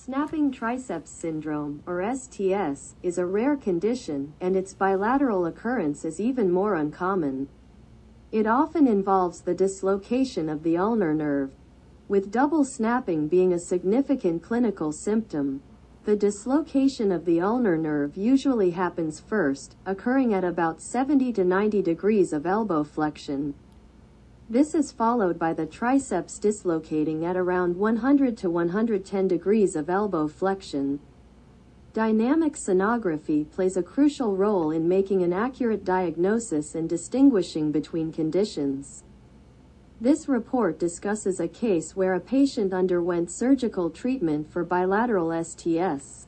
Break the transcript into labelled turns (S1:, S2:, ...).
S1: Snapping triceps syndrome, or STS, is a rare condition, and its bilateral occurrence is even more uncommon. It often involves the dislocation of the ulnar nerve, with double snapping being a significant clinical symptom. The dislocation of the ulnar nerve usually happens first, occurring at about 70 to 90 degrees of elbow flexion. This is followed by the triceps dislocating at around 100 to 110 degrees of elbow flexion. Dynamic sonography plays a crucial role in making an accurate diagnosis and distinguishing between conditions. This report discusses a case where a patient underwent surgical treatment for bilateral STS.